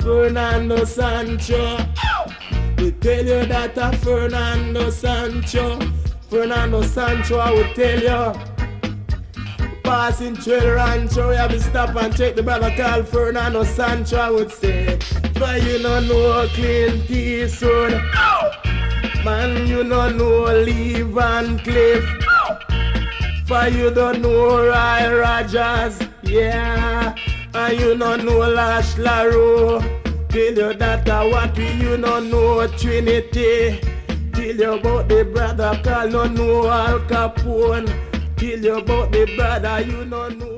Fernando Sancho. They tell you that a Fernando Sancho. Fernando Sancho, I would tell you. Passing trail rancho, we have to stop and check the brother called Fernando Sancho, I would say. For you don't know Clint Eastwood. Man, you don't know Lee Van Cleef. For you don't know Roy Rogers. Yeah. And you don't know Lash LaRue. Tell you that I want you don't know Trinity. Tell you about the brother called no Al Capone. Tell you about the brother you don't know.